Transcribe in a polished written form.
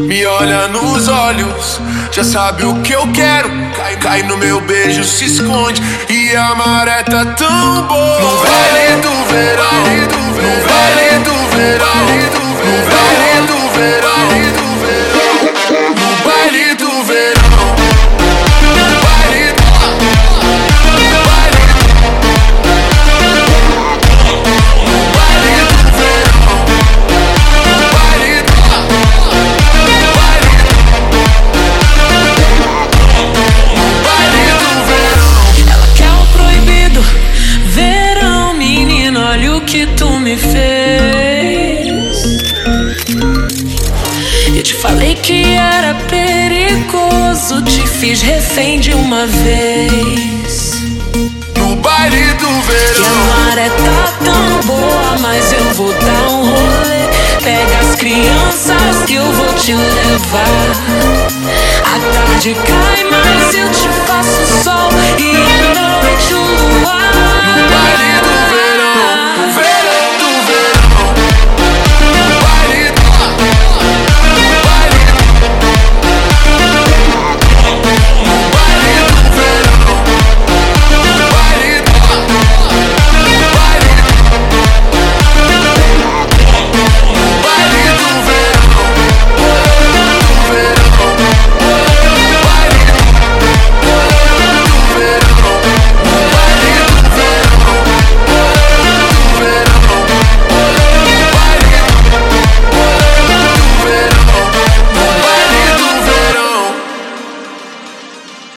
Me olha nos olhos, já sabe o que eu quero. Cai no meu beijo, se esconde e a maré tá tão boa. No vale do verão, no vale do verão, no vale do verão, no baile do verão. Que tu me fez. Eu te falei que era perigoso, te fiz refém de uma vez. No baile do verão. Que a maré tá tão boa, mas eu vou dar um rolê. Pega as crianças que eu vou te levar. A tarde cai, mas eu te faço sol e à noite o luar.